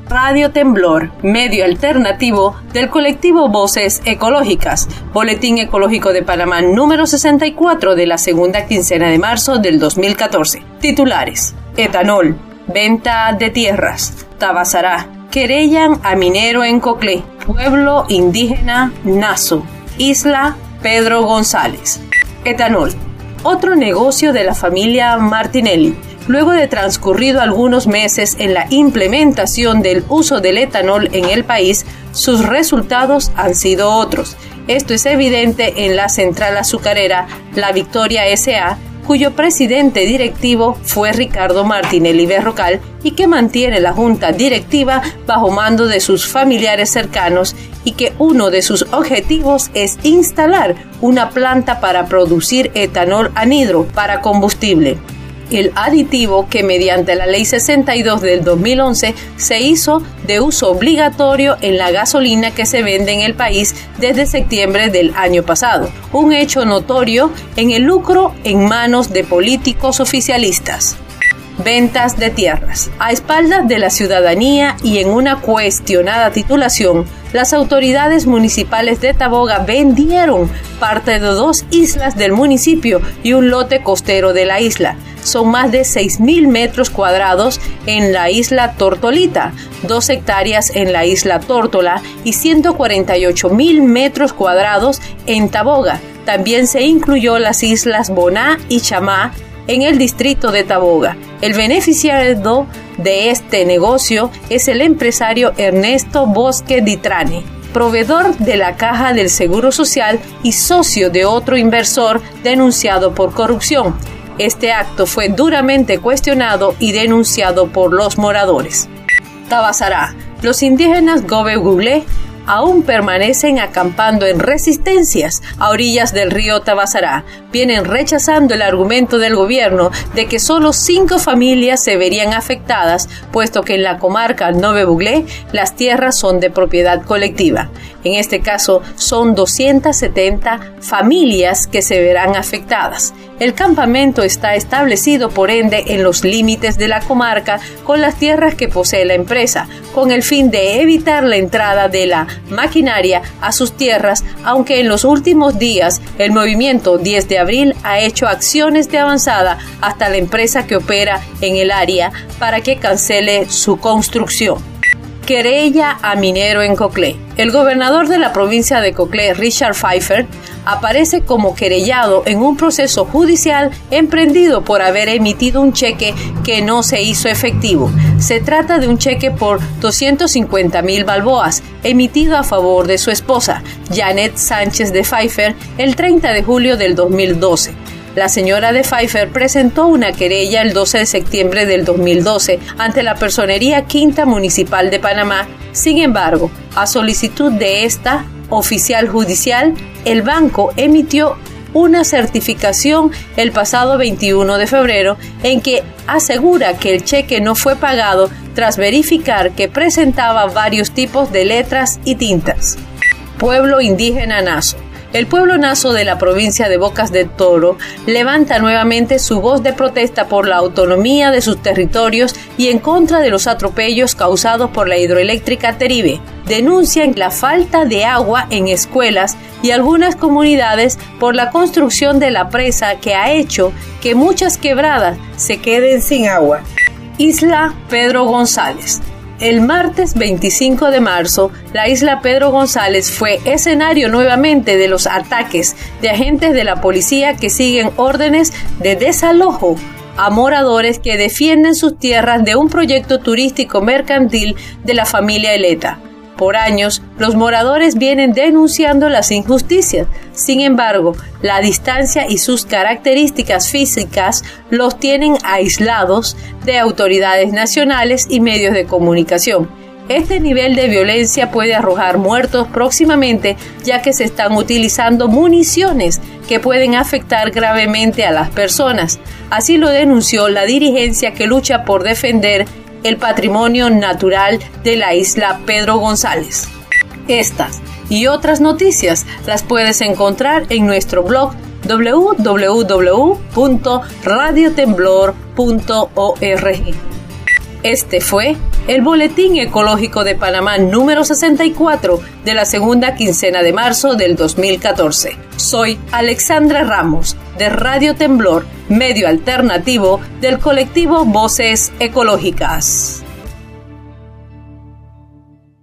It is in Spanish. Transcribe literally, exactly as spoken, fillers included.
Radio Temblor, medio alternativo del colectivo Voces Ecológicas, Boletín Ecológico de Panamá número sesenta y cuatro de la segunda quincena de marzo del dos mil catorce. Titulares: etanol, venta de tierras, Tabasará, querellan a minero en Coclé, pueblo indígena Naso, isla Pedro González. Etanol, otro negocio de la familia Martinelli. Luego de transcurrido algunos meses en la implementación del uso del etanol en el país, sus resultados han sido otros. Esto es evidente en la central azucarera La Victoria S A, cuyo presidente directivo fue Ricardo Martinelli Berrocal y que mantiene la junta directiva bajo mando de sus familiares cercanos, y que uno de sus objetivos es instalar una planta para producir etanol anhidro para combustible. El aditivo, que mediante la Ley sesenta y dos del dos mil once se hizo de uso obligatorio en la gasolina que se vende en el país desde septiembre del año pasado, un hecho notorio en el lucro en manos de políticos oficialistas. Ventas de tierras. A espaldas de la ciudadanía y en una cuestionada titulación, las autoridades municipales de Taboga vendieron parte de dos islas del municipio y un lote costero de la isla. Son más de seis mil metros cuadrados en la isla Tortolita, dos hectáreas en la isla Tórtola y ciento cuarenta y ocho mil metros cuadrados en Taboga. También se incluyó las islas Boná y Chamá en el distrito de Taboga. El beneficiario de este negocio es el empresario Ernesto Bosque Ditrane, proveedor de la Caja del Seguro Social y socio de otro inversor denunciado por corrupción. Este acto fue duramente cuestionado y denunciado por los moradores. Tabasará. Los indígenas Gobe Guglé aún permanecen acampando en resistencias a orillas del río Tabasará. Vienen rechazando el argumento del gobierno de que solo cinco familias se verían afectadas, puesto que en la comarca Nove Buglé las tierras son de propiedad colectiva. En este caso son doscientas setenta familias que se verán afectadas. El campamento está establecido por ende en los límites de la comarca con las tierras que posee la empresa, con el fin de evitar la entrada de la maquinaria a sus tierras, aunque en los últimos días el movimiento diez de abril ha hecho acciones de avanzada hasta la empresa que opera en el área para que cancele su construcción. Querella a minero en Coclé. El gobernador de la provincia de Coclé, Richard Pfeiffer, aparece como querellado en un proceso judicial emprendido por haber emitido un cheque que no se hizo efectivo. Se trata de un cheque por doscientos cincuenta mil balboas, emitido a favor de su esposa, Janet Sánchez de Pfeiffer, el treinta de julio del dos mil doce. La señora de Pfeiffer presentó una querella el doce de septiembre del dos mil doce ante la Personería Quinta Municipal de Panamá. Sin embargo, a solicitud de esta oficial judicial, el banco emitió una certificación el pasado veintiuno de febrero en que asegura que el cheque no fue pagado tras verificar que presentaba varios tipos de letras y tintas. Pueblo indígena Naso. El pueblo naso de la provincia de Bocas del Toro levanta nuevamente su voz de protesta por la autonomía de sus territorios y en contra de los atropellos causados por la hidroeléctrica Teribe. Denuncian la falta de agua en escuelas y algunas comunidades por la construcción de la presa que ha hecho que muchas quebradas se queden sin agua. Isla Pedro González. El martes veinticinco de marzo, la isla Pedro González fue escenario nuevamente de los ataques de agentes de la policía que siguen órdenes de desalojo a moradores que defienden sus tierras de un proyecto turístico mercantil de la familia Eleta. Por años, los moradores vienen denunciando las injusticias. Sin embargo, la distancia y sus características físicas los tienen aislados de autoridades nacionales y medios de comunicación. Este nivel de violencia puede arrojar muertos próximamente, ya que se están utilizando municiones que pueden afectar gravemente a las personas. Así lo denunció la dirigencia que lucha por defender el patrimonio natural de la isla Pedro González. Estas y otras noticias las puedes encontrar en nuestro blog doble u doble u doble u punto radio temblor punto org. Este fue el Boletín Ecológico de Panamá número sesenta y cuatro de la segunda quincena de marzo del dos mil catorce. Soy Alexandra Ramos, de Radio Temblor, medio alternativo del colectivo Voces Ecológicas.